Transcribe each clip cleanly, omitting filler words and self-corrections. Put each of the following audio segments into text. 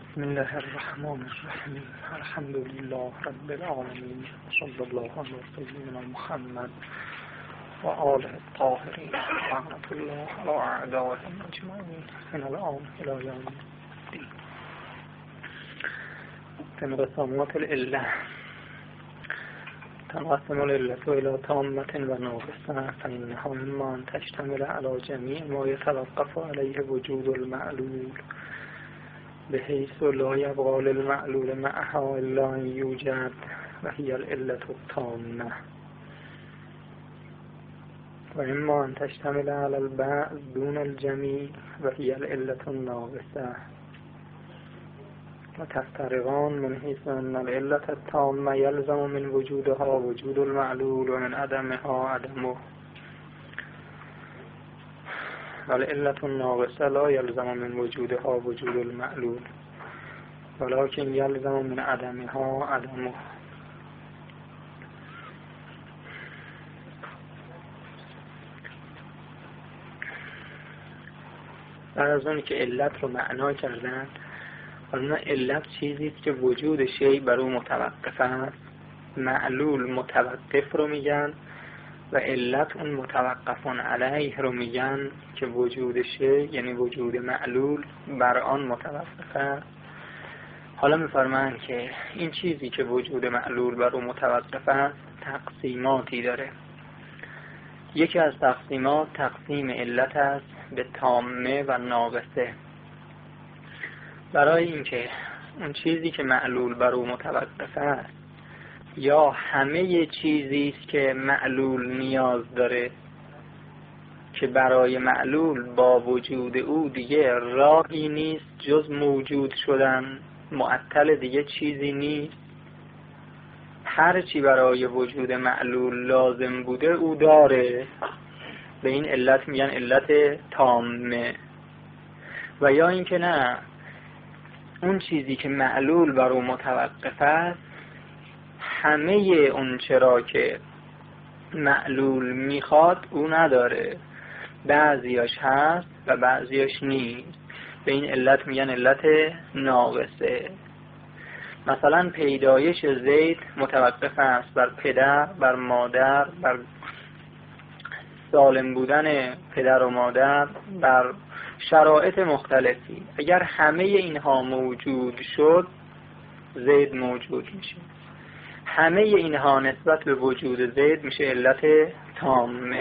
بسم الله الرحمن الرحیم. الحمد لله رب العالمین. صلی الله علی سیدنا محمد و آله الطاهرین. رحمت الله علی اعدائهم اجمعین من الان الی یوم الدین. انقسامات العله. تنقسم العلة إلى تامة وناقصة، فإنها إما أن تشتمل على جميع ما يتوقف عليه وجود المعلول بحيث لا يبقى للمعلول معها إلا أن يوجد وهي العلة التامة، وإما أن تشتمل على البعض دون الجميع وهي العلة الناقصة، وتفترقان من حيث أن العلة التامة يلزم من وجودها وجود المعلول ومن عدمها عدمه، والعلة الناقصة لا يلزم من وجودها وجود المعلول ولكن يلزم من عدمها عدمه. بعد از اون که علت رو معنا کردن، حالا علت چیزی است که وجود شیء بر او متوقف است، معلول متوقف رو میگن و علت اون متوقفون علیه رو میگن که وجود شیء یعنی وجود معلول بر آن متوقف است. حالا میفرمایند که این چیزی که وجود معلول بر او متوقف است تقسیماتی داره. یکی از تقسیمات تقسیم علت است به تامه و ناقصه. برای اینکه اون چیزی که معلول بر او متوقف است یا همه چیزی است که معلول نیاز داره که برای معلول با وجود او دیگه راهی نیست جز موجود شدن، معطل دیگه چیزی نیست، هر چی برای وجود معلول لازم بوده او داره، به این علت میگن علت تامه. و یا اینکه نه، اون چیزی که معلول بر او متوقف است همه اون چرا که معلول میخواد او نداره، بعضیاش هست و بعضیاش نیست، به این علت میگن علت ناقصه. مثلا پیدایش زید متوقف است بر پدر، بر مادر، بر سالم بودن پدر و مادر، بر شرایط مختلفی. اگر همه اینها موجود شد زید موجود میشه. همه اینها نسبت به وجود زید میشه علت تامه.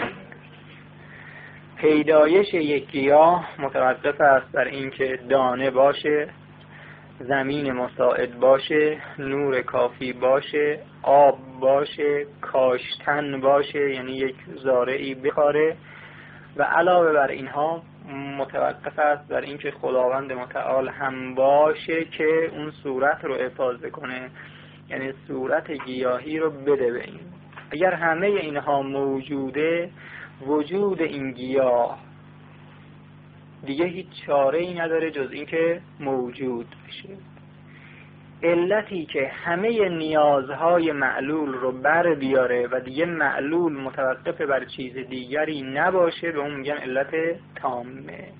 پیدایش یک گیاه متوقف است بر اینکه دانه باشه، زمین مساعد باشه، نور کافی باشه، آب باشه، کاشتن باشه یعنی یک زارعی بخاره، و علاوه بر اینها متوقف است بر اینکه خداوند متعال هم باشه که اون صورت رو حفاظ کنه، یعنی صورت گیاهی رو بده به این. اگر همه اینها موجوده، وجود این گیاه دیگه هیچ چاره ای نداره جز اینکه موجود بشه. علتی که همه نیازهای معلول رو بر بیاره و دیگه معلول متوقف بر چیز دیگری نباشه به اون میگن علت تامه.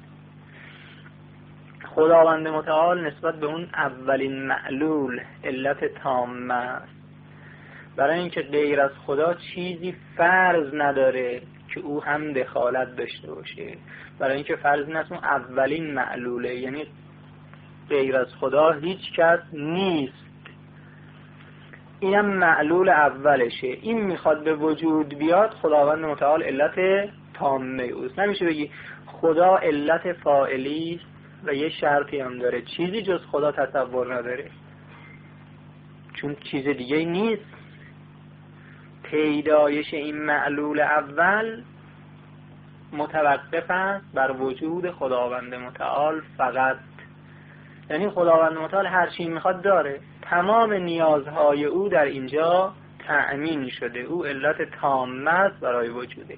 خداوند متعال نسبت به اون اولین معلول علت تامه است، برای اینکه غیر از خدا چیزی فرض نداره که او هم دخالت داشته باشه، برای اینکه فرض نیست اون اولین معلوله، یعنی غیر از خدا هیچ کس نیست، اینم معلول اولشه، این میخواد به وجود بیاد، خداوند متعال علت تامه اوست. نمیشه بگی خدا علت فاعلی و یه شرطی هم داره، چیزی جز خدا تصور نداره، چون چیز دیگه نیست. پیدایش این معلول اول متوقف است بر وجود خداوند متعال فقط، یعنی خداوند متعال هر چی میخواد داره، تمام نیازهای او در اینجا تأمین شده، او علت تامه است برای وجود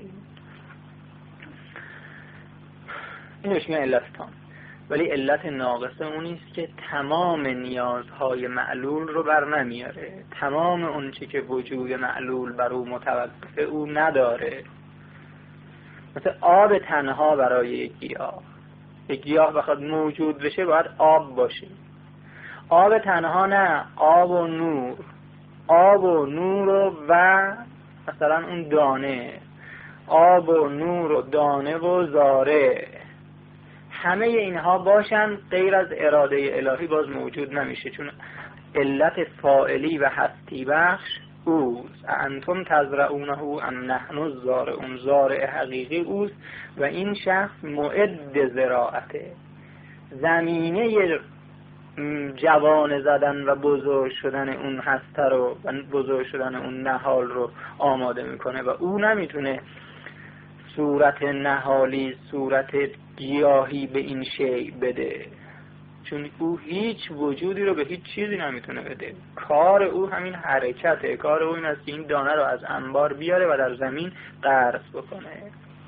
این میشه علت تام. ولی علت ناقصه اونیست که تمام نیازهای معلول رو بر نمیاره، تمام اون چی که وجود معلول بر او متوقفه او نداره. مثل آب تنها برای یک گیاه، یک گیاه بخواد موجود بشه باید آب باشه، آب تنها نه، آب و نور، آب و نور و مثلا اون دانه، آب و نور و دانه و زاره، همه اینها باشن غیر از اراده الهی باز موجود نمیشه، چون علت فاعلی و هستی بخش اوست. انتم تزرعونه ام نحن الزارعون، زارع حقیقی اوست و این شخص معد زراعته، زمینه جوان زدن و بزرگ شدن اون هسته رو و بزرگ شدن اون نهال رو آماده میکنه و او نمیتونه صورت نهالی، صورت گیاهی به این شیء بده، چون او هیچ وجودی رو به هیچ چیزی نمیتونه بده. کار او همین حرکته، کار او این است که این دانه رو از انبار بیاره و در زمین غرس بکنه.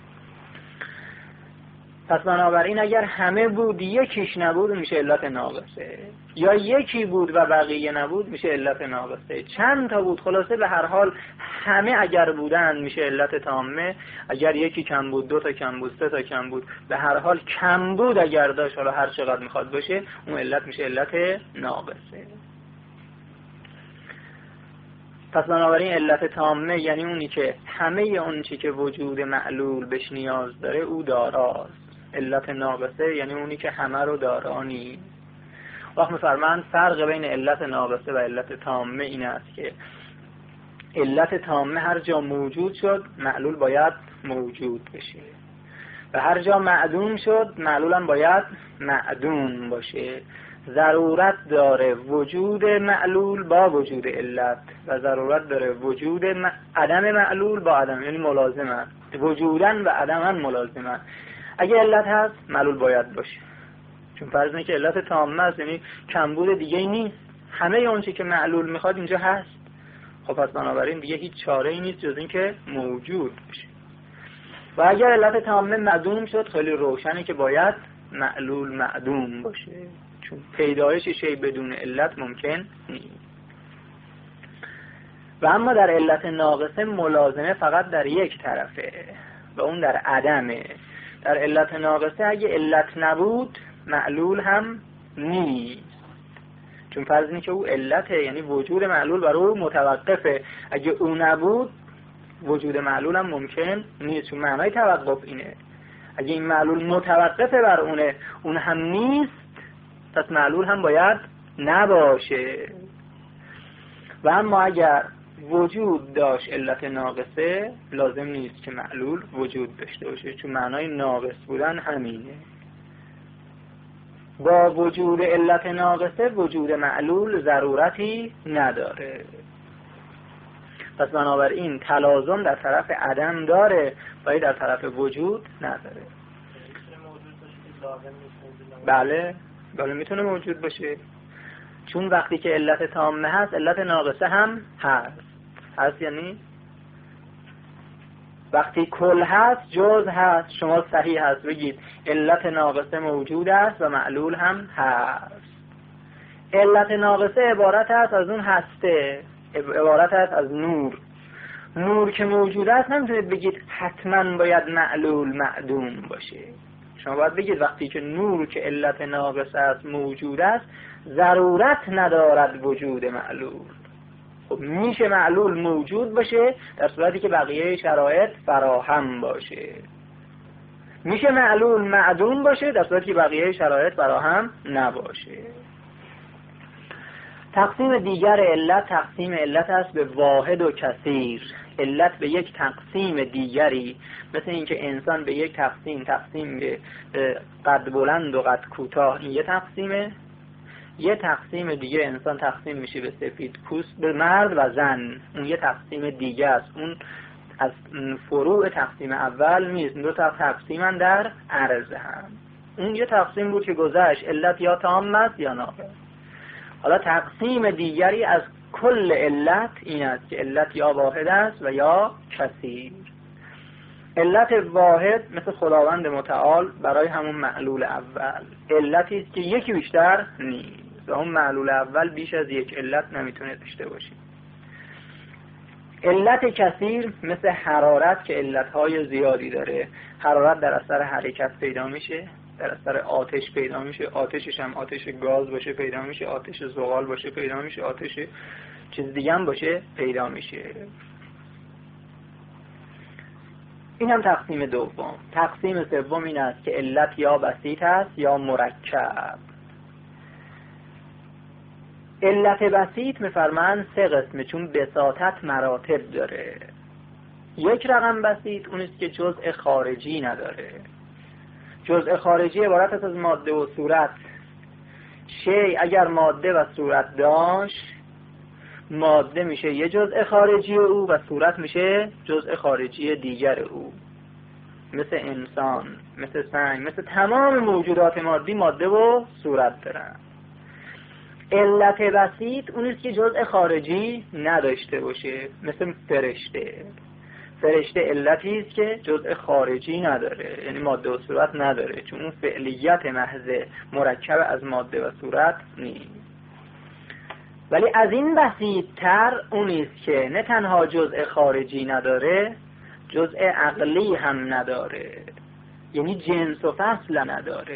پس بنابراین اگر همه بود یکیش نبود میشه علت ناقصه، یا یکی بود و بقیه نبود میشه علت ناقصه. چند تا بود خلاصه به هر حال همه اگر بودن میشه علت تامه. اگر یکی کم بود، دو تا کم بود، سه تا کم بود، به هر حال کم بود اگر داشت، حالا هر چقدر میخواد باشه، اون علت میشه علت ناقصه. پس بنابراین علت تامه یعنی اونی که همه اون چی که وجود معلول بهش نیاز داره او داراست. علت ناقصه یعنی اونی که همه رو دارانی. وقت می‌فرمایند فرق بین علت ناقصه و علت تامه این است که علت تامه هر جا موجود شد معلول باید موجود بشه و هر جا معدوم شد معلول هم باید معدوم باشه. ضرورت داره وجود معلول با وجود علت و ضرورت داره وجود عدم معلول با عدم، یعنی ملازمن، وجودن و عدمن ملازمن. اگه علت هست معلول باید باشه، چون فرض اینه که علت تامه است، یعنی کمبود دیگه ای نیست، همه اون چی که معلول میخواد اینجا هست. خب پس بنابراین دیگه هیچ چاره ای نیست جز این که موجود بشه. و اگر علت تامه معدوم شد خیلی روشنه که باید معلول معدوم باشه، چون پیدایش شی بدون علت ممکن نیست. و اما در علت ناقصه ملازمه فقط در یک طرفه و اون در عدمه. در علت ناقصه اگه علت نبود معلول هم نیست، چون فرض اینه که او علته، یعنی وجود معلول بر او متوقفه. اگه او نبود وجود معلول هم ممکن نیست، چون معنای توقف اینه. اگه این معلول متوقفه بر اونه، اون هم نیست، پس معلول هم باید نباشه. و اما اگر وجود داشت علت ناقصه لازم نیست که معلول وجود داشته باشه، چون معنای ناقص بودن همینه. با وجود علت ناقصه وجود معلول ضرورتی نداره. پس بنابراین تلازم در طرف عدم داره ولی در طرف وجود نداره. بله میتونه موجود باشه، چون وقتی که علت تامه هست علت ناقصه هم هست یعنی وقتی کل هست جز هست. شما صحیح هست بگید علت ناقصه موجود است و معلول هم هست. علت ناقصه عبارت است از اون هسته، عبارت است از نور که موجود است. نمیتونید بگید حتما باید معلول معدوم باشه. شما باید بگید وقتی که نور که علت ناقصه است موجود است ضرورت ندارد وجود معلول. خب میشه معلول موجود باشه در صورتی که بقیه شرایط فراهم باشه، میشه معلول معدوم باشه در صورتی که بقیه شرایط فراهم نباشه. تقسیم دیگر علت تقسیم علت است به واحد و کثیر. علت به یک تقسیم دیگری، مثل اینکه انسان به یک تقسیم به قد بلند و قد کوتاه، این یه تقسیمه. یه تقسیم دیگه انسان تقسیم میشه به سفید پوست، به مرد و زن، اون یه تقسیم دیگه است. اون از فروع تقسیم اول نیست، دو تا تقسیمن در عرض هم. اون یه تقسیم بود که گذشت، علت یا تام است یا ناقص. حالا تقسیم دیگری از کل علت این است که علت یا واحد است و یا کثیر. علت واحد مثل خداوند متعال برای همون معلول اول، علتی است که یکی بیشتر نیست و اون معلول اول بیش از یک علت نمیتونه داشته باشه. علت کثیر مثل حرارت که علتهای زیادی داره. حرارت در اثر حرکت پیدا میشه، در اثر آتش پیدا میشه، آتشش هم آتش گاز باشه پیدا میشه، آتش زغال باشه پیدا میشه، آتش چیز دیگه هم باشه پیدا میشه. این هم تقسیم دوم. تقسیم سوم این است که علت یا بسیط است یا مرکب. علت بسیط میفرمان 3 قسمه، چون بساطت مراتب داره. یک رقم بسیط اون است که جزء خارجی نداره. جزء خارجی عبارت است از ماده و صورت. شی اگر ماده و صورت داشت، ماده میشه یه جزء خارجی او و صورت میشه جزء خارجی دیگر او. مثل انسان، مثل سنگ، مثل تمام موجودات مادی ماده و صورت دارن. علت بسیط اون است که جزء خارجی نداشته باشه، مثل فرشته. فرشته علتی است که جزء خارجی نداره، یعنی ماده و صورت نداره، چون اون فعلیت محض مرکب از ماده و صورت نیست. ولی از این بسیط‌تر اون است که نه تنها جزء خارجی نداره، جزء عقلی هم نداره، یعنی جنس و فصل نداره.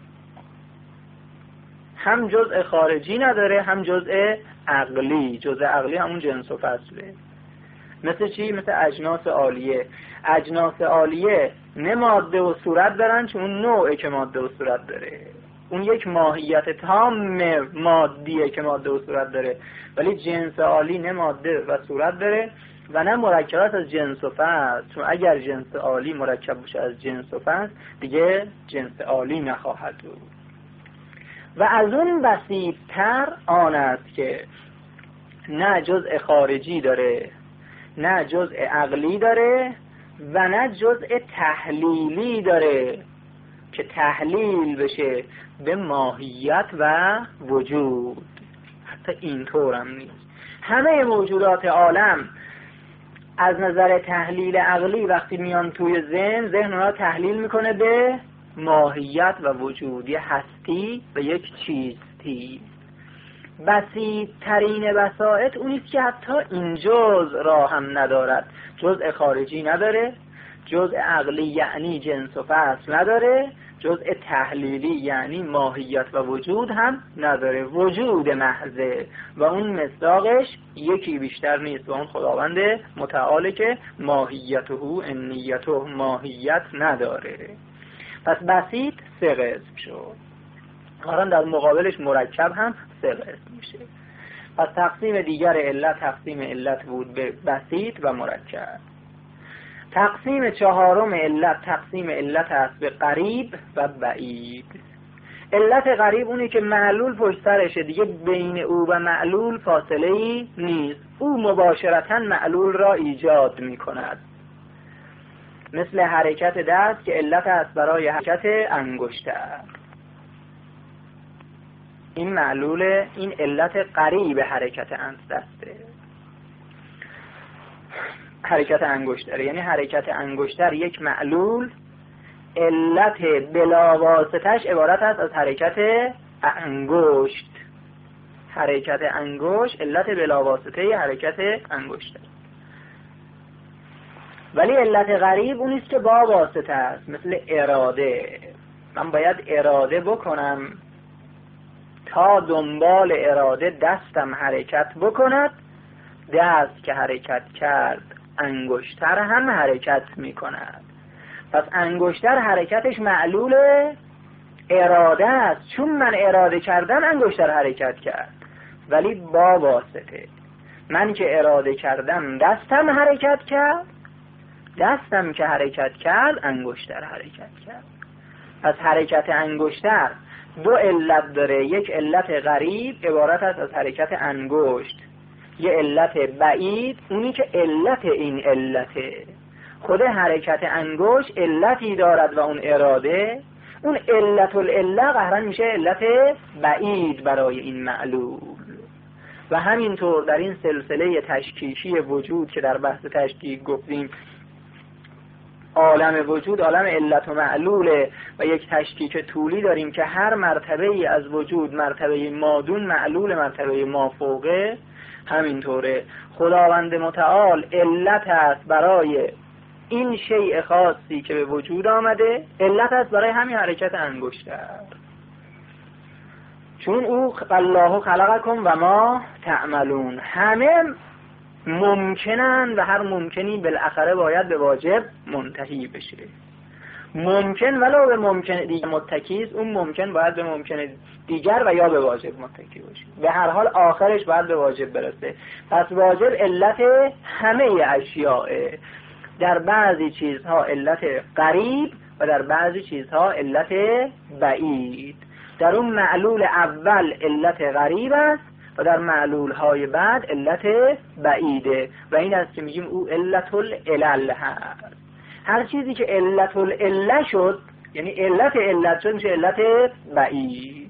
هم جزء خارجی نداره هم جزء عقلی. جزء عقلی همون جنس و فصله. مثل چی؟ مثل اجناس عالیه. اجناس عالیه نه ماده و صورت دارن، چون اون نوعه که ماده و صورت داره، اون یک ماهیت تام مادیه که ماده و صورت داره. ولی جنس عالی نه ماده و صورت داره و نه مرکبات از جنس و فصل، چون اگر جنس عالی مرکب باشه از جنس و فصل دیگه جنس عالی نخواهد بود. و از اون بسیط‌تر آن است که نه جزء خارجی داره، نه جزء عقلی داره و نه جزء تحلیلی داره که تحلیل بشه به ماهیت و وجود. حتی اینطور هم نیست. همه موجودات عالم از نظر تحلیل عقلی وقتی میان توی ذهن اونا تحلیل میکنه به ماهیت و وجود، یه هستی و یک چیستی. بسیط ترین بساطت اونیست که حتی این جزء را هم ندارد. جزء خارجی نداره، جزء عقلی یعنی جنس و فصل نداره، جزء تحلیلی یعنی ماهیت و وجود هم نداره. وجود محضه و اون مصداقش یکی بیشتر نیست و اون خداوند متعاله که ماهیته انیته ماهیت نداره. پس بسیط 3 قسم شد. حالا در مقابلش مرکب هم 3 قسم میشه. پس تقسیم دیگر علت تقسیم علت بود به بسیط و مرکب. تقسیم چهارم علت تقسیم علت است به قریب و بعید. علت قریب اونی که معلول پشت سرشه، دیگه بین او و معلول فاصله ای نیست، او مباشرتا معلول را ایجاد می کند. مثل حرکت دست که علت است برای حرکت انگشتر. این معلول، این علت قریب حرکت دسته، حرکت انگشتر. یعنی حرکت انگشتر یک معلول، علت بلاواسطش عبارت است از حرکت انگشت. حرکت انگشت علت بلاواسطه حرکت انگشتر. ولی علت غریب اونیست که با واسطه است، مثل اراده. من باید اراده بکنم تا دنبال اراده دستم حرکت بکند، دست که حرکت کرد انگشتر هم حرکت می کند. پس انگشتر حرکتش معلول اراده است، چون من اراده کردم انگشتر حرکت کرد، ولی با واسطه. من که اراده کردم دستم حرکت کرد، دستم که حرکت کرد انگشتر حرکت کرد. پس حرکت انگشتر 2 علت داره. یک علت غریب عبارت است از حرکت انگشت، یه علت بعید اونی که علت این علته. خود حرکت انگشت علتی دارد و اون اراده، اون علت العله قهرن میشه علت بعید برای این معلول. و همینطور در این سلسله تشکیکی وجود که در بحث تشکیک گفتیم، عالم وجود عالم علت و معلوله و یک تشکیک طولی داریم که هر مرتبه ای از وجود مرتبه مادون معلول مرتبه مافوقه. همینطوره خداوند متعال علت است برای این شیء خاصی که به وجود آمده علت است برای همین حرکت انگشتر، چون او الله خلقکم و ما تعملون. همه ممکنن و هر ممکنی بالاخره باید به واجب منتهی بشه. ممکن ولو به ممکن دیگر متکی است، اون ممکن باید به ممکن دیگر و یا به واجب متکی باشه. به هر حال آخرش باید به واجب برسه. پس واجب علت همه اشیاء، در بعضی چیزها علت قریب و در بعضی چیزها علت بعید. در اون معلول اول علت قریب است و در معلول های بعد علت بعیده و این است که میگیم او علت العلل هست. هر چیزی که علت العله شد، یعنی علت شد، میشه علت بعید.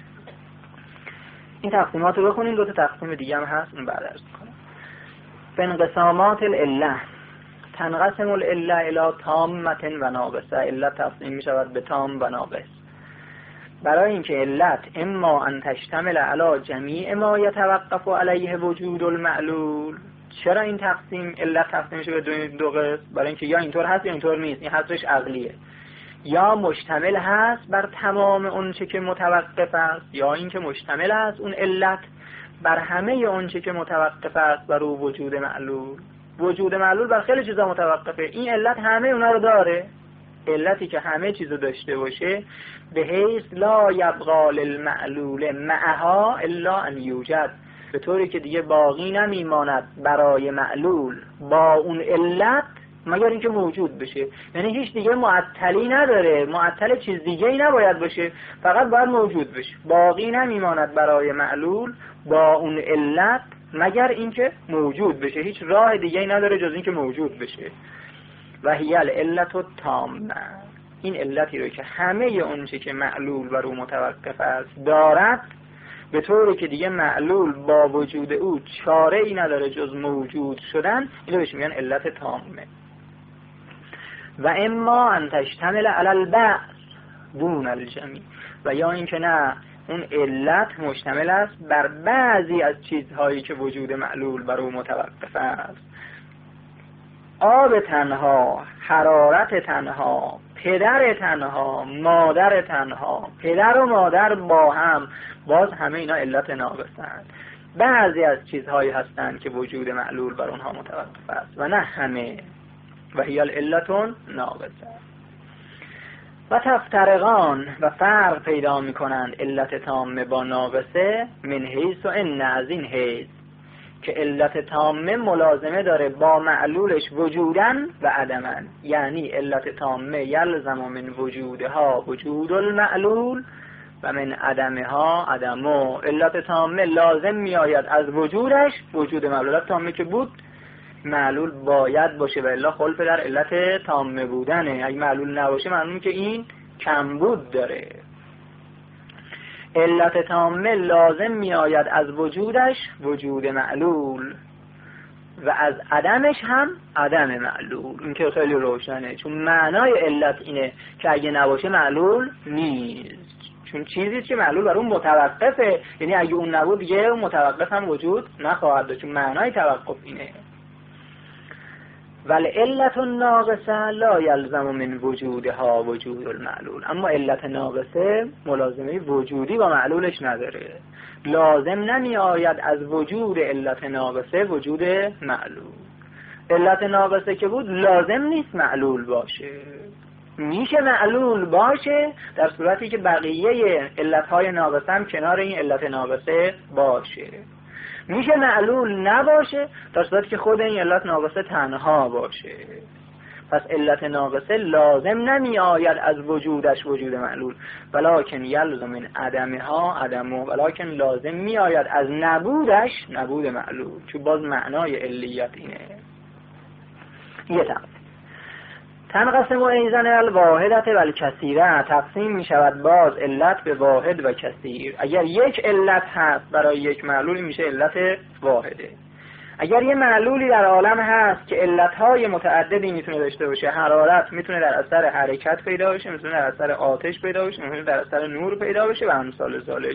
این تقسیمات رو بخونیم. دو تا تقسیم دیگه هم هست، اون بعد عرض می‌کنم. انقسامات العله: تنقسم العله الی تامة و ناقصه. علت تقسیم میشود به تام و ناقص. برای اینکه علت اما ان تشتمل علی جمیع ما یتوقف علیه وجود المعلول. چرا این تقسیم علت تقسیم میشه به دو قسم؟ برای اینکه یا اینطور هست یا اینطور نیست. این حصرش عقلیه. یا مشتمل هست بر تمام اون چه که متوقف است، یا اینکه مشتمل است اون علت بر همه اون چه که متوقف است بر او وجود معلول. وجود معلول بر خیلی چیزا متوقفه، این علت همه اونا رو داره. علتی که همه چیزو داشته باشه به حیث لا یبقى للمعلول معها الا ان یوجد، به طوری که دیگه باقی نمیماند برای معلول با اون علت مگر اینکه موجود بشه. یعنی هیچ دیگه معطلی نداره، معطل چیز دیگه ای نباید باشه، فقط باید موجود بشه. باقی نمیماند برای معلول با اون علت مگر اینکه موجود بشه. هیچ راه دیگه ای نداره جز اینکه موجود بشه. و هی العلت التامه، این علتی رو که همه اون چه که معلول بر او متوقف است دارد، به طوری که دیگه معلول با وجود او چاره ای نداره جز موجود شدن، اینو بهش میگن علت تامه. و اما ان تشتمل علی البعض دون الجمیع، و یا اینکه نه اون علت مشتمل است بر بعضی از چیزهایی که وجود معلول بر او متوقف است. آب تنها، حرارت تنها، پدر تنها، مادر تنها، پدر و مادر با هم، باز همه اینا علت ناقصند. بعضی از چیزهایی هستند که وجود معلول بر اونها متوقف است و نه همه. و هی العلت ناقصه. و تفترقان، و فرق پیدا می کنند علت تامه با ناقصه، من حیث و ان، از این حیث که علت تامه ملازمه داره با معلولش وجودن و عدمن. یعنی علت تامه یلزم من وجودها وجود المعلول و من عدمها عدمو. علت تامه لازم می آید از وجودش وجود معلول. علت تامه که بود معلول باید باشه و الا خلف در علت تامه بودنه. اگه معلول نباشه معلومه که این کمبود داره. علت تامه لازم می آید از وجودش وجود معلول و از عدمش هم عدم معلول. این که خیلی روشنه، چون معنای علت اینه که اگه نباشه معلول نیست. چون چیزی که معلول بر اون متوقفه، یعنی اگه اون نبود دیگه اون متوقف هم وجود نخواهد داشت. چون معنای توقف اینه. والعلت الناقصه لا یلزم من وجودها وجود المعلول. اما علت ناقصه ملازمه وجودی با معلولش نداره. لازم نمی آید از وجود علت ناقصه وجود معلول. علت ناقصه که بود لازم نیست معلول باشه. میشه معلول باشه در صورتی که بقیه علتهای ناقصه هم کنار این علت ناقصه باشه. میشه معلول نباشه در صورتی که خود این علت ناقصه تنها باشه. پس علت ناقصه لازم نمی آید از وجودش وجود معلول، ولکن یلزم من عدمها عدمو، ولکن لازم می آید از نبودش نبود معلول. چون باز معنای علیت اینه. یه تنقسم ایضا الواحدت و الکثیره، تقسیم می شود باز علت به واحد و کثیر. اگر یک علت هست برای یک معلولی میشه علت واحده. اگر یه معلولی در عالم هست که علتهای متعددی میتونه داشته باشه، حرارت میتونه در اثر حرکت پیدا بشه، میتونه در اثر آتش پیدا بشه، میتونه در اثر نور پیدا بشه و امثال ذالک،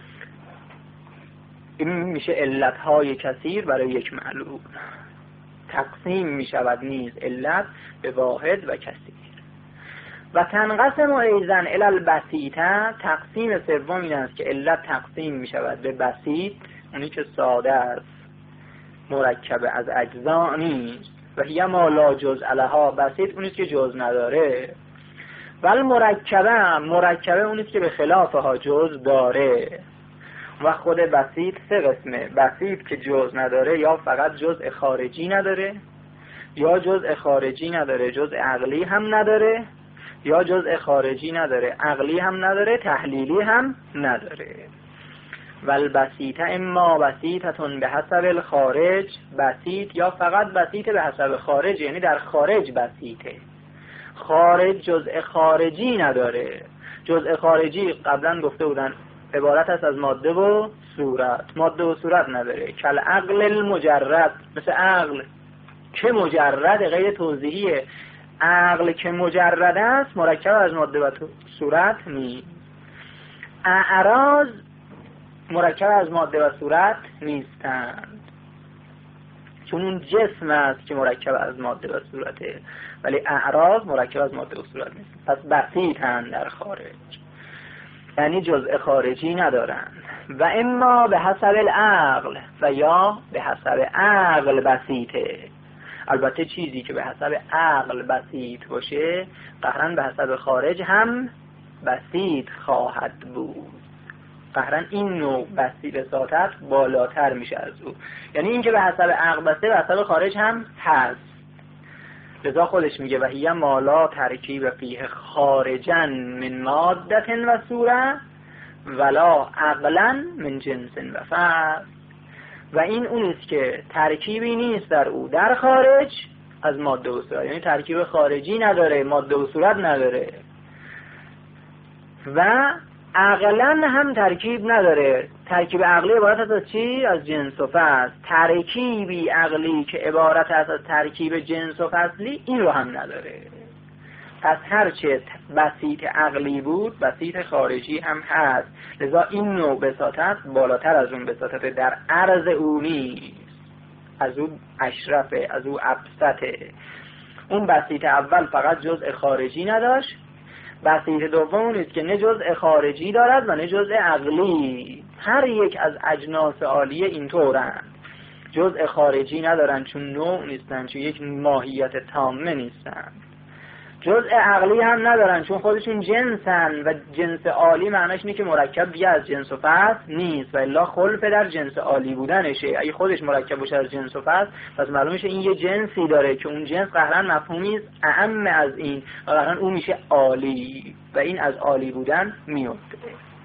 این میشه علتهای کثیر برای یک معلول. تقسیم می شود نیز علت به واحد و کثیر. و تنقسم ایضا الی البسیطه، تقسیم سوم این است که علت تقسیم می شود به بسیط، اونی که ساده است، مرکب از اجزا نیست، و هی ما لا جزء لها، بسیط اونیست که جز نداره، ولی مرکبه اونیست که به خلافها جز داره. و خود بسیط سه قسمه: بسیط که جز نداره، یا فقط جزء خارجی نداره، یا جزء خارجی نداره جزء عقلی هم نداره، یا جزء خارجی نداره عقلی هم نداره تحلیلی هم نداره. والبسیطه اما بسیطتون به حسب الخارج، بسیط یا فقط بسیط به حسب خارج، یعنی در خارج بسیطه، خارج جزء خارجی نداره. جزء خارجی قبلا گفته بودن عبارت است از ماده و صورت، ماده و صورت نداره. کل عقل المجرد، مثل عقل که مجرد، غیر توضیحیه. عقل که مجرد است مرکب از ماده و صورت نیست. اعراض مرکب از ماده و صورت نیستند، چون اون جسم است که مرکب از ماده و صورته، ولی اعراض مرکب از ماده و صورت نیست. پس بسیطند در خارج، یعنی جزء خارجی ندارند. و اما به حسب العقل، و یا به حسب عقل بسیطه. البته چیزی که به حسب عقل بسیط باشه قهرن به حسب خارج هم بسیط خواهد بود. قهرن این نوع بساطت بالاتر میشه از او، یعنی این که به حسب عقل بسیط به حسب خارج هم هست. لذا خودش میگه و هی مالا ترکیب فیه خارجا من مادت و صوره ولا عقلا من جنس و فصل. و این اونیست که ترکیبی نیست در او در خارج از ماده و صورت، یعنی ترکیب خارجی نداره، ماده و صورت نداره، و عقلا هم ترکیب نداره. ترکیب عقلی عبارت است از چی؟ از جنس و فصل. ترکیبی عقلی که عبارت است از ترکیب جنس و فصلی این رو هم نداره. پس هرچه بسیط عقلی بود بسیط خارجی هم هست. لذا این نوع بساطت بالاتر از اون بساطت در عرض او نیست، از اون اشرفه، از اون ابسطه. اون بسیط اول فقط جزء خارجی نداشت، بسیط دوم نیست که نه جزء خارجی دارد و نه جزء عقلی. هر یک از اجناس عالیه اینطورند، جزء خارجی ندارن چون نوع نیستن، چون یک ماهیت تامه نیستن. جزء عقلی هم ندارن چون خودشون جنسن، و جنس عالی معناش اینه که مرکب دیگه از جنس و فصل نیست، و الا خلف در جنس عالی بودنشه. اگه خودش مرکب باشه از جنس و فصل، پس معلوم میشه این یه جنسی داره که اون جنس قهرن مفهومی است اعم از این، و قهرن اون میشه عالی، و این از عالی بودن میفته.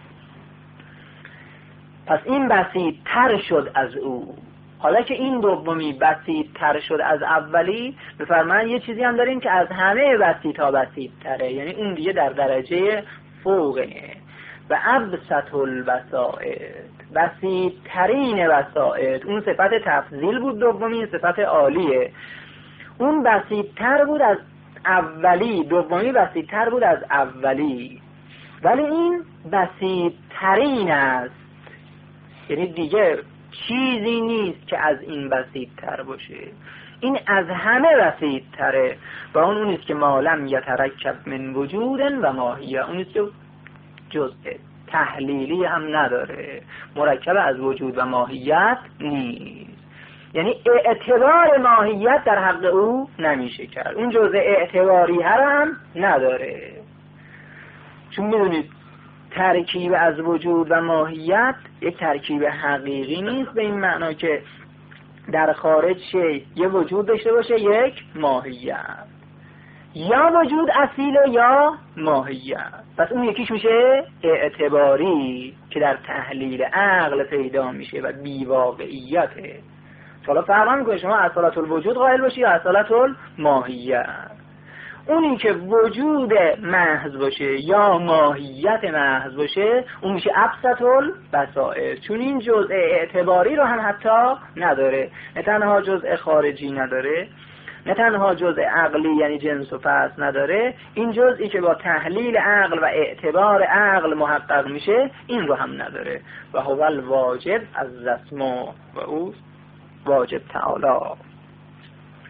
پس این بسیط تر شد از او. حالا که این دومی بسیط تر شد از اولی، بفرمایید یه چیزی هم داریم که از همه بسیط ها بسیط تره، یعنی اون دیگه در درجه فوقه. و ابسط البسائط، بسیط ترین بسائط. اون صفت تفضیل بود دومی، صفت عالیه. اون بسیط تر بود از اولی، دومی بسیط تر بود از اولی، ولی این بسیط ترین است، یعنی دیگه چیزی نیست که از این بسیط تر باشه. این از همه بسیط تره، و اون نیست که مالم یترکب من وجود و ماهیه. اون نیست که جزء تحلیلی هم نداره، مرکب از وجود و ماهیت نیست، یعنی اعتبار ماهیت در حق او نمیشه کرد. اون جزء اعتباری هم نداره، چون میدونید ترکیب از وجود و ماهیت یک ترکیب حقیقی نیست، به این معنا که در خارج شی یه وجود داشته باشه یک ماهیت، یا وجود اصیل یا ماهیت. پس اون یکیش میشه اعتباری که در تحلیل عقل پیدا میشه و بیواقعیته. حالا فرق میکنه شما اصالت الوجود قائل باشی یا اصالت الماهیت. اونی که وجود محض باشه یا ماهیت محض باشه اون میشه ابسط البسائط، چون این جزء اعتباری رو هم حتی نداره. نه تنها جزء خارجی نداره، نه تنها جزء عقلی یعنی جنس و فصل نداره، این جزئی که با تحلیل عقل و اعتبار عقل محقق میشه این رو هم نداره. و هو الواجب از اسماء و او واجب تعالی.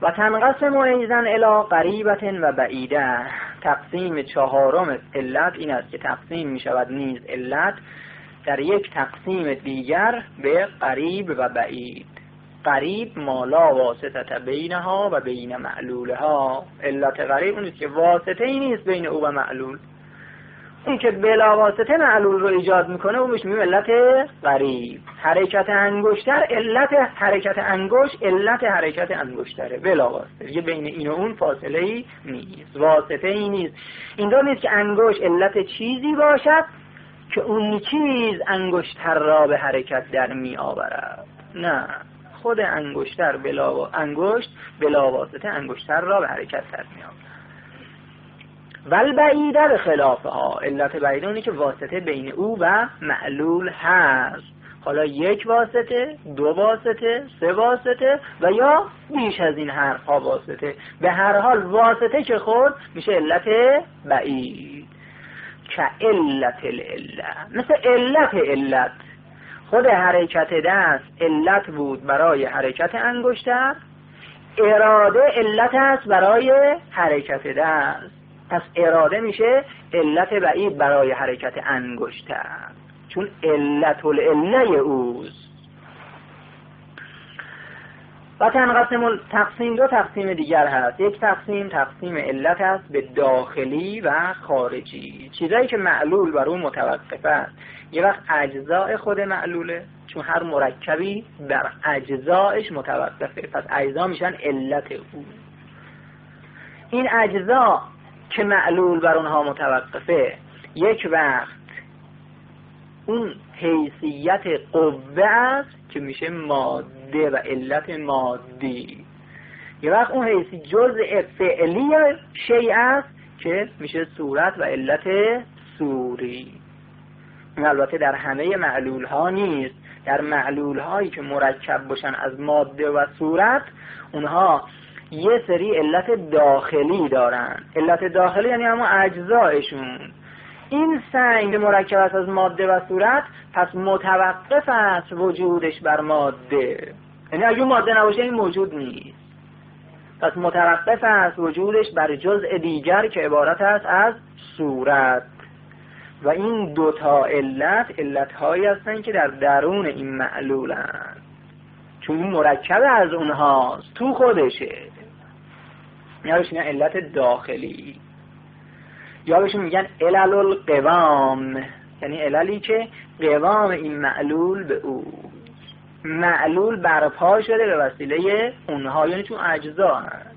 و تنقسم ایضا الی قریبة و بعیده. تقسیم چهارم علت این است که تقسیم می شود نیز علت در یک تقسیم دیگر به قریب و بعید. قریب ما لا واسطه بینها و بین معلولها. علت قریب اون است که واسطه ای نیست بین او و معلول. اون که بلا واسطه معلول رو ایجاد میکنه اون بهش میگیم علت قریب. حرکت انگشتر علت حرکت انگشت علت حرکت انگشتره بلا واسطه. دیگه بین این و اون فاصله ای نیست، واسطه ای نیست. این دو نیست که انگشت علت چیزی باشد که اون چیز انگشتر را به حرکت در می آورد. نه، خود انگشتر بلا واسطه انگشتر را به حرکت در می آورد. ول بعیده به خلافها. علت بعیده اونی که واسطه بین او و معلول هست. حالا یک واسطه، دو واسطه، سه واسطه و یا بیش از این ها واسطه. به هر حال واسطه که خود میشه علت بعید. که علت العله، مثل علت خود حرکت دست علت بود برای حرکت انگشتر، اراده علت است برای حرکت دست. پس اراده میشه علت بعید برای حرکت انگشتر، چون علت العله اوست. و تنقسم تقسیم دو تقسیم دیگر هست. یک تقسیم علت است به داخلی و خارجی. چیزایی که معلول بر اون متوقف است. یه وقت اجزاء خود معلوله، چون هر مرکبی بر اجزایش متوقفه، پس اجزا میشن علت او. این اجزا که معلول بر اونها متوقفه یک وقت اون حیثیت قوه است که میشه ماده و علت مادی. یه وقت اون حیثی جزء فعلی شیء است که میشه صورت و علت صوری. این البته در همه معلول ها نیست. در معلول هایی که مرکب باشن از ماده و صورت اونها یه سری علت داخلی دارن. علت داخلی یعنی همون اجزایشون. این سنگ مرکب است از ماده و صورت، پس متوقف است وجودش بر ماده. یعنی اگه ماده نباشه این موجود نیست. پس متوقف است وجودش بر جزء دیگر که عبارت است از صورت. و این دوتا علت هایی هستن که در درون این معلولن، چون این مرکب از اونهاست، تو خودشه. یا بهش میگن علت داخلی، یا بهش میگن علل القوام، یعنی عللی که قوام این معلول به او. معلول برپا شده به وسیله اونها، یعنی چون اجزا هست.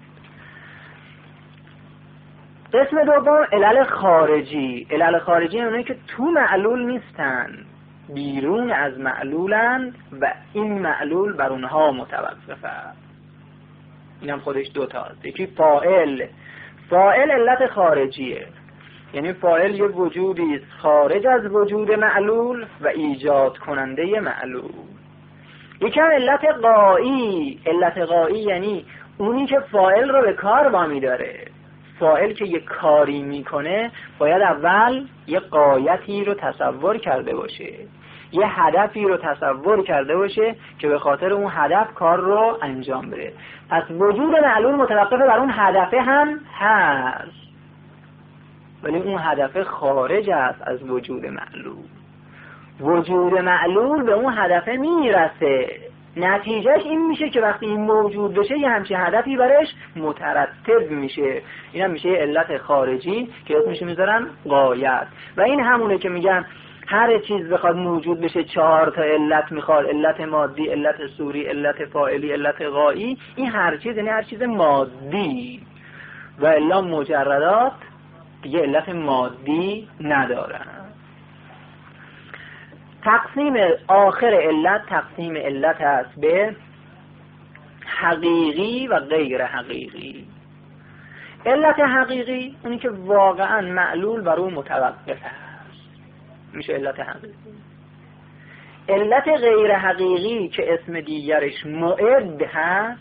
قسم دوم علل خارجی. علل خارجی اونایی که تو معلول نیستن، بیرون از معلولن و این معلول بر اونها متوقفه. اینم خودش دوتاست. یکی فاعل علت خارجیه، یعنی فاعل یه وجودی خارج از وجود معلول و ایجاد کننده معلول. یکی هم علت غایی. علت غایی یعنی اونی که فاعل رو به کار وامی داره. فاعل که یه کاری میکنه باید اول یه غایتی رو تصور کرده باشه، یه هدفی رو تصور کرده باشه که به خاطر اون هدف کار رو انجام بده. پس وجود معلول متوقف بر اون هدفه هم هست، ولی اون هدف خارج است از وجود معلول. وجود معلول به اون هدفه میرسه. نتیجهش این میشه که وقتی این موجود بشه یه همچین هدفی برش مترتب میشه. این هم میشه علت خارجی که اسمش میذارن غایت. و این همونه که میگن هر چیز بخواد موجود بشه 4 تا علت میخواد. علت مادی، علت صوری، علت فاعلی، علت غایی. این هر چیز یعنی هر چیز مادی، و الا مجردات دیگه علت مادی ندارن. تقسیم آخر علت تقسیم علت است به حقیقی و غیر حقیقی. علت حقیقی اونی که واقعا معلول بر اون متوقف است، میشه علت حقیقی. علت غیر حقیقی که اسم دیگرش معد هست،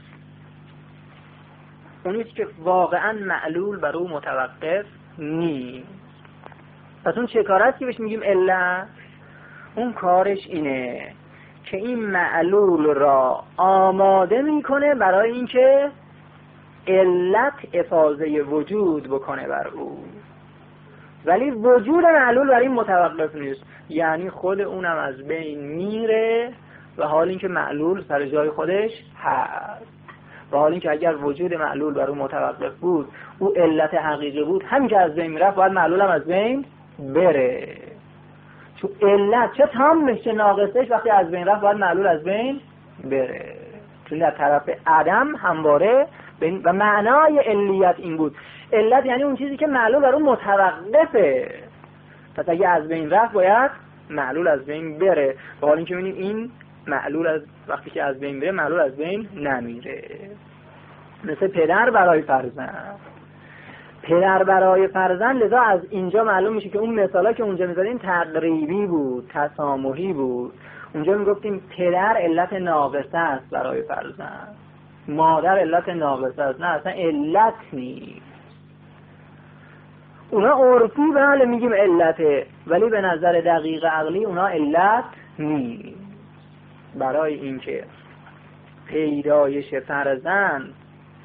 اونی که واقعا معلول بر اون متوقف نیست. پس اون چه کار است که بهش میگیم علت؟ اون کارش اینه که این معلول را آماده میکنه برای اینکه علت افاضه وجود بکنه بر او، ولی وجود معلول بر این متوقف نیست، یعنی خود اونم از بین میره و حال اینکه معلول سر جای خودش هست. و حال اینکه اگر وجود معلول بر اون متوقف بود، او علت حقیقی بود، همین که از بین میرفت باید معلول هم از بین بره. چون علت چه تامش چه ناقصش وقتی از بین رفت باید معلول از بین بره. چون در طرف عدم همواره و معنای علیت این بود. علت یعنی اون چیزی که معلول بر اون متوقفه، پس اگه از بین رفت باید معلول از بین بره. با حال اینکه می‌بینیم این معلول از وقتی که از بین بره معلول از بین نمیره. مثل پدر برای فرزند، پدر برای فرزند. لذا از اینجا معلوم میشه که اون مثالا که اونجا می‌زدیم تقریبی بود، تسامحی بود. اونجا میگفتیم پدر علت ناقصه است برای فرزند، مادر علت ناقصه است. نه، اصلا علت نیست. اونا عرفی بله میگیم علته، ولی به نظر دقیق عقلی اونا علت نیست. برای اینکه پیدایش فرزند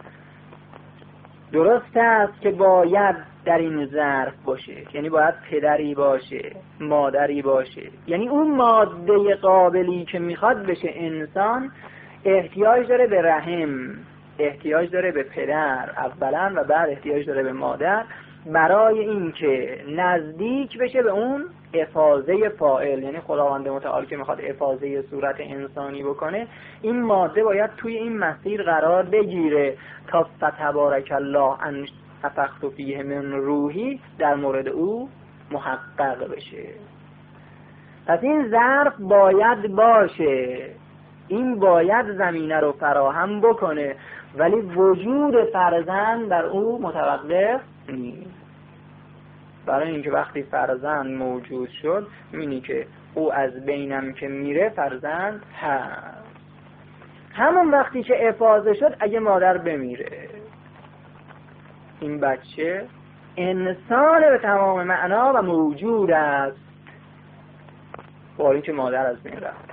درست است که باید در این ظرف باشه، یعنی باید پدری باشه، مادری باشه. یعنی اون ماده قابلی که میخواد بشه انسان احتیاج داره به رحم، احتیاج داره به پدر اولا و بعد احتیاج داره به مادر، برای اینکه نزدیک بشه به اون افاضه فاعل. یعنی خداوند متعال که میخواد افاضه صورت انسانی بکنه، این ماده باید توی این مسیر قرار بگیره تا فتبارک الله ان نفخت فیه من روحی در مورد او محقق بشه. پس این ظرف باید باشه، این باید زمینه رو فراهم بکنه، ولی وجود فرزند بر او متوقف نیست. برای اینکه وقتی فرزند موجود شد می‌بینی که او از بینم که میره فرزند هست. همون وقتی که افاضه شد اگه مادر بمیره، این بچه انسان به تمام معنا و موجود است، با اینکه مادر از بین رفت.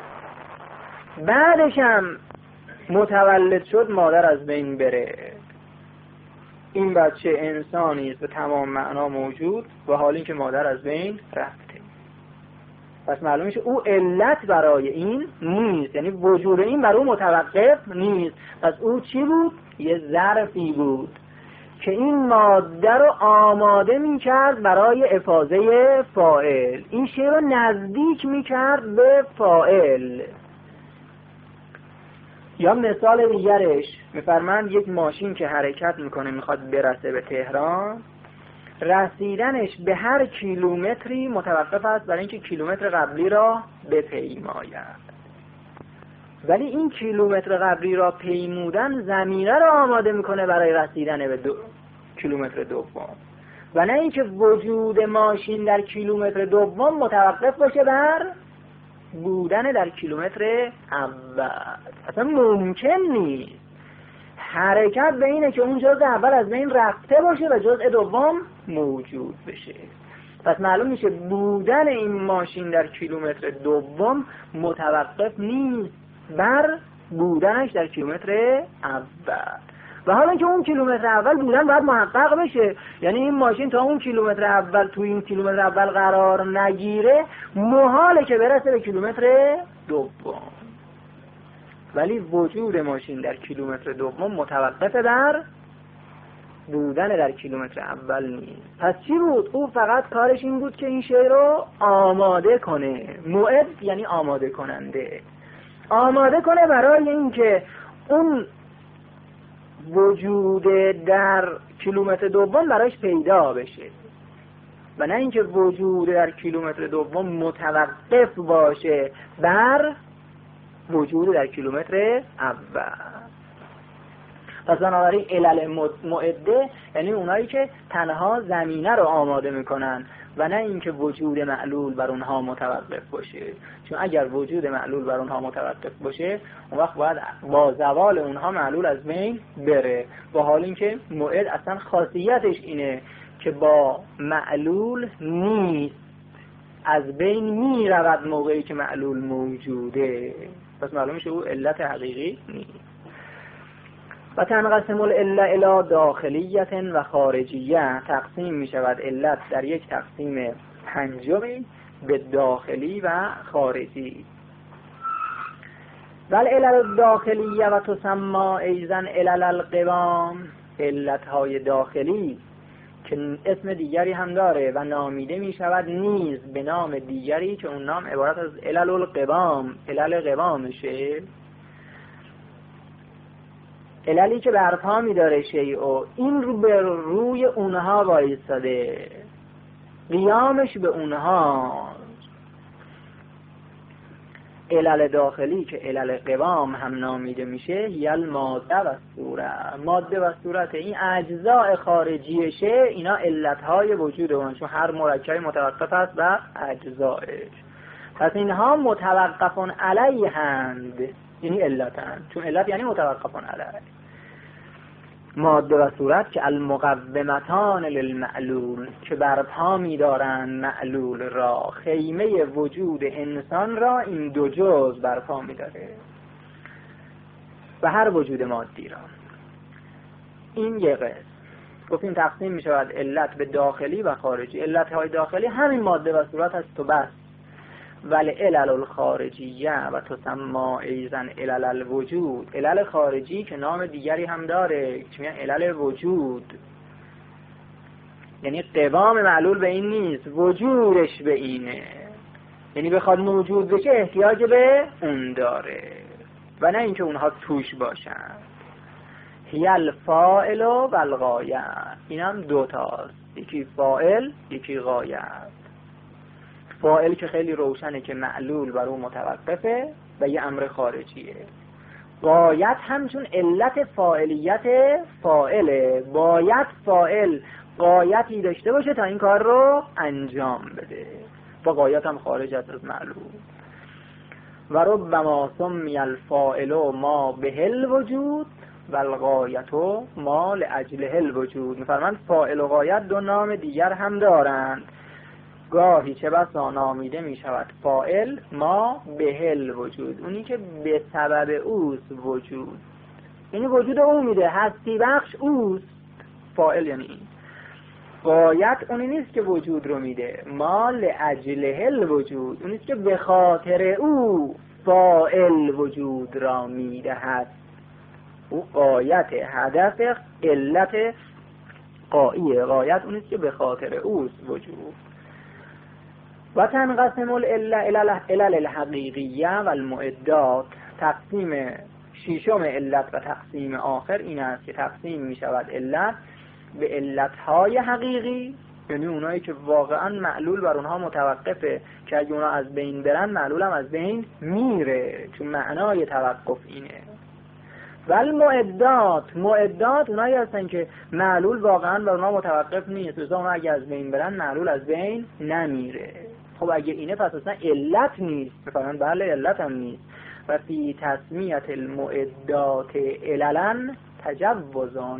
بعدش هم متولد شد مادر از بین بره، این بچه انسانی است به تمام معنا موجود و حال اینکه مادر از بین رفته. پس معلوم میشه او علت برای این نیست، یعنی وجود این برای او متوقف نیست. پس او چی بود؟ یه ظرفی بود که این ماده رو آماده میکرد برای افاضه فاعل، این شی رو نزدیک میکرد به فاعل. یا مثال دیگرش میفرمند یک ماشین که حرکت میکنه میخواد برسه به تهران، رسیدنش به هر کیلومتری متوقف است برای اینکه کیلومتر قبلی را بپیماید. ولی این کیلومتر قبلی را پیمودن زمینه را آماده میکنه برای رسیدن به کیلومتر دوم، و نه اینکه وجود ماشین در کیلومتر دوم متوقف باشه بر بودن در کیلومتر اول. اصلا ممکن نیست. حرکت به اینه که اون جزء اول از بین رفته باشه و جزء دوم موجود بشه. پس معلوم میشه بودن این ماشین در کیلومتر دوم متوقف نیست بر بودنش در کیلومتر اول. و حالا اینکه اون کیلومتر اول بودن باید محقق بشه، یعنی این ماشین تا اون کیلومتر اول تو این کیلومتر اول قرار نگیره محاله که برسه به کیلومتر دوم. ولی وجود ماشین در کیلومتر دوم متوقف بر بودن در کیلومتر اول نیست. پس چی بود؟ او فقط کارش این بود که این شی رو آماده کنه. موعد یعنی آماده کننده، آماده کنه برای اینکه اون وجود در کیلومتر دوم برایش پیدا بشه، و نه اینکه وجود در کیلومتر دوم متوقف باشه بر وجود در کیلومتر اول. پس بنابراین علل معده یعنی اونایی که تنها زمینه رو آماده میکنن و نه اینکه وجود معلول بر اونها متوقف باشه. چون اگر وجود معلول بر اونها متوقف باشه اون وقت باید با زوال اونها معلول از بین بره، با حال اینکه موعد اصلا خاصیتش اینه که با معلول نیست، از بین می رود موقعی که معلول موجوده. پس معلوم میشه او علت حقیقی نیست. و تنقسم العله الی داخلیه و خارجیه، تقسیم می شود علت در یک تقسیم پنجمی به داخلی و خارجی. و العلل الداخلیه و تسمى ایضا علل القوام، علتهای داخلی که اسم دیگری هم داره و نامیده می شود نیز به نام دیگری که اون نام عبارت از علل القوام، علل قوامشه، عللی که برپا می داره شیء، این رو به روی اونها وایستاده، قیامش به اونها. علل داخلی که علل قوام هم نامیده میشه یل ماده و صورت، ماده و صورت این اجزاء خارجیشه، اینا علتهای وجود اون، چون هر مرکبی متوقف است و اجزایش، پس اینها متوقفون علیهند، یعنی علتند، چون علت یعنی متوقفون علیه. ماده و صورت که المقومتان للمعلول، که برپا می‌دارند معلول را، خیمه وجود انسان را این دو جزء برپا می‌داره و هر وجود مادی را. این یک قسم گفتیم تقسیم می‌شود علت به داخلی و خارجی. علت‌های داخلی همین ماده و صورت است و بس. ولی علل الخارجیه و تسمى ایضا علل الوجود، علل خارجی که نام دیگری هم داره که میگن علل وجود، یعنی قوام معلول به این نیست، وجودش به اینه، یعنی بخواد موجود بشه احتیاج به اون داره و نه اینکه اونها توش باشن. هی الفاعل و الغایه، این هم دوتاست، یکی فاعل یکی غایه. فاعل که خیلی روشنه که معلول بر اون متوقفه و یه امر خارجیه. غایت همچون علت فاعلیت فاعله، باید فاعل غایتی داشته باشه تا این کار رو انجام بده، با غایت هم خارج از معلول. و ربما سمی الفاعل ما به الوجود و الغایت ما لاجله الوجود. میفرماند فاعل و غایت دو نام دیگر هم دارند، گاهی چه بسا نامیده می شود فاعل ما به الوجود، اونی که به سبب اوست وجود، یعنی وجود او میده، هستی بخش اوست فاعل، یعنی این. غایت اونی نیست که وجود رو میده، ما لاجله الوجود، اونی نیست که به خاطر او فاعل وجود را میدهد، او غایت، هدف، علت غایه. غایت اونی نیست که به خاطر اوست وجود. و تنقسم العله الی الحقیقیه و المعدات، تقسیم ششم علت و تقسیم آخر این است که تقسیم می شود علت به علتهای حقیقی، یعنی اونایی که واقعا معلول بر اونها متوقفه که اگه اونا از بین برن معلول هم از بین میره، چون معنای توقف اینه. و المعدات، معدات اونایی هستن که معلول واقعا بر اونها متوقف نیست، مثلا اونا اگه از بین برن معلول از بین نمیره. خب اگه اینه پس اصلا علت نیست، بفرمایید بله علت هم نیست. و فی تسمیت المعدات عللا تجوزان،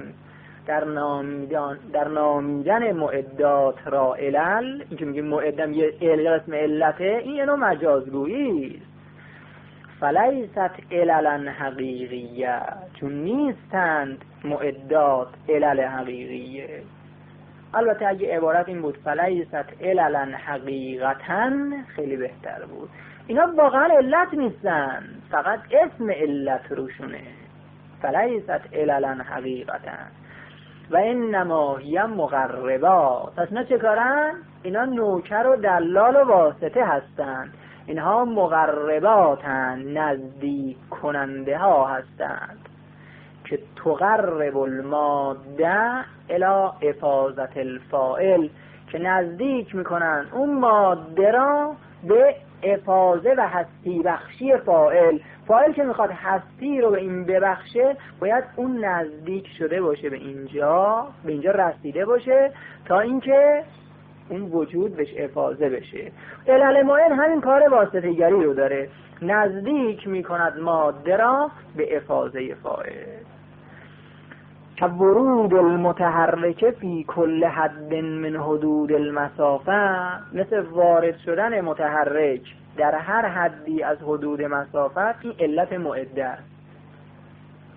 در نامیدن معدات را علل، این که میگیم معدم یه اسم علته، این یه نوع مجازگویی است. فلیست عللا حقیقیه، چون نیستند معدات علل حقیقیه. البته اگه عبارت این بود فلیست عللا حقیقتا خیلی بهتر بود. اینا واقعا علت نیستن، فقط اسم علت روشونه. فلیست عللا حقیقتا و انما هی مقربات. پس اینا چه کارن؟ اینا نوکر و دلال و واسطه هستند. اینها مقرباتن، نزدیک کننده ها هستند که تقرب الماده الی افاظت الفاعل، که نزدیک میکنن اون ماده را به افاظه و هستی بخشی فاعل. فاعل که میخواد هستی رو به این ببخشه باید اون نزدیک شده باشه به اینجا رسیده باشه تا اینکه اون وجود بهش افاظه بشه. علل معین همین کار واسطه گری رو داره، نزدیک میکند ماده را به افاظه فاعل. که ورود المتحرکه فی کل حد من حدود المسافه، مثل وارد شدن متحرک در هر حدی از حدود مسافت، این علت معده است.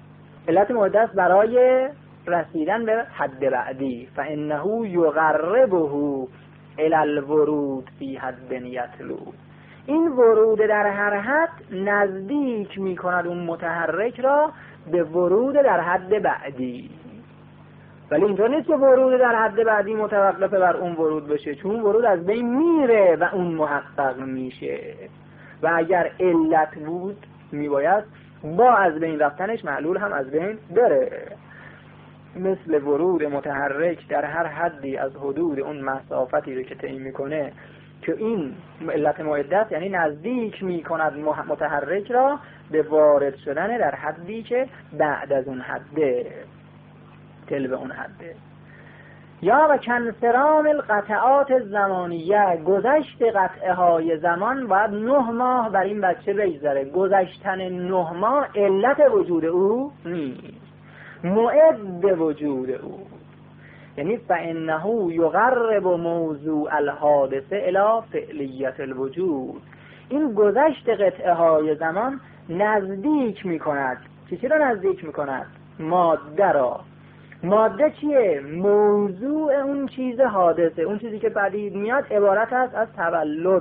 علت محدث برای رسیدن به حد بعدی. فانه یقربه الی الورود فی حد یتلو، این ورود در هر حد نزدیک میکند اون متحرک را به ورود در حد بعدی. ولی اینطور نیست که ورود در حد بعدی متوقف بر اون ورود بشه، چون ورود از بین میره و اون محقق میشه و اگر علت بود میباید با از بین رفتنش معلول هم از بین بره. مثل ورود متحرک در هر حدی از حدود اون مسافتی رو که طی میکنه که این علت محدث یعنی نزدیک میکند متحرک را به وارد شدن در حدی که بعد از اون حده، تل به اون حده. یا و کنسرام القطعات زمانیه، گذشت قطعه های زمان باید 9 ماه بر این بچه بگذره. گذشتن 9 ماه علت وجود او نیست، معد وجود او. یعنی فانه یقرب موضوع الحادثه الی فعلیت الوجود، این گذشت قطعه های زمان نزدیک میکند. چی را نزدیک میکند؟ ماده را. ماده چیه؟ موضوع اون چیز حادثه، اون چیزی که پدید میاد عبارت است از تولد.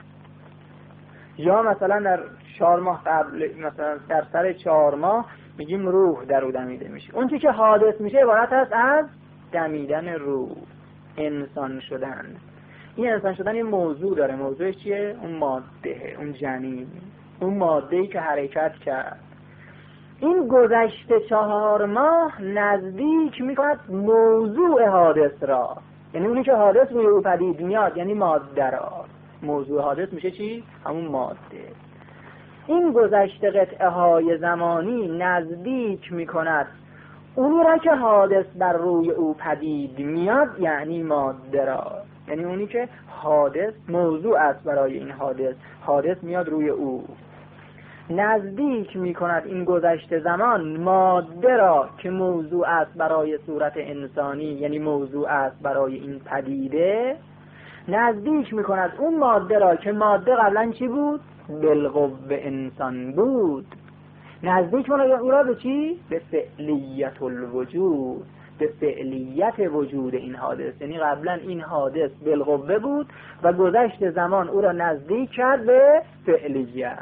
یا مثلا در 4 ماه قبل، مثلا در سر 4 ماه میگیم روح در او دمیده میشه. اون چیزی که حادث میشه عبارت است از دمیدن روح، انسان شدن. این انسان شدن یه موضوع داره. موضوعش چیه؟ اون ماده، اون جنین، اون ماده‌ای که حرکت کرد. این گذشته 4 ماه نزدیک میکند موضوع حادث را، یعنی اونی که حادث روی او پدید میاد، یعنی ماده را. موضوع حادث میشه چی؟ همون ماده. این گذشته قطعه های زمانی نزدیک میکند اونی را که حادث بر روی او پدید میاد، یعنی ماده را. یعنی اونی که حادث موضوع است برای این حادث میاد روی او. نزدیک میکند این گذشته زمان ماده را که موضوع است برای صورت انسانی، یعنی موضوع است برای این پدیده. نزدیک میکند اون ماده را که ماده قبلا چی بود؟ بالقوه انسان بود. نزدیک میکند او را به چی؟ به فعلیت الوجود، به فعلیت وجود این حادث. یعنی قبلا این حادث بالقوه بود و گذشت زمان او را نزدیک کرد به فعلیت.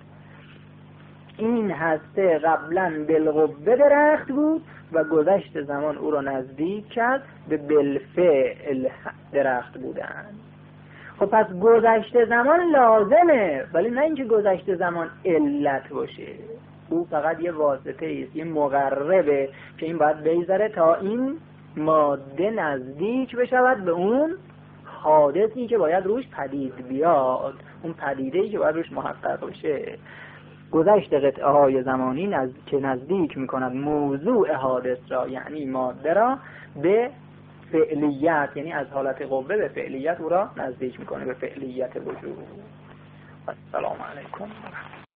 این هسته قبلا بالقوه درخت بود و گذشت زمان او را نزدیک کرد به بالفعل درخت بودن. خب پس گذشت زمان لازمه، ولی نه اینکه گذشت زمان علت باشه. او فقط یه واسطه است، یه مقربه که این باید بگذره تا این ماده نزدیک بشود به اون حادثی که باید روش پدید بیاد، اون پدیده‌ای که باید روش محقق بشه. گذشت قطعه های زمانی که نزدیک میکند موضوع حادث را، یعنی ماده را، به فعلیت، یعنی از حالت قوه به فعلیت او را نزدیک میکنه، به فعلیت وجود. السلام علیکم.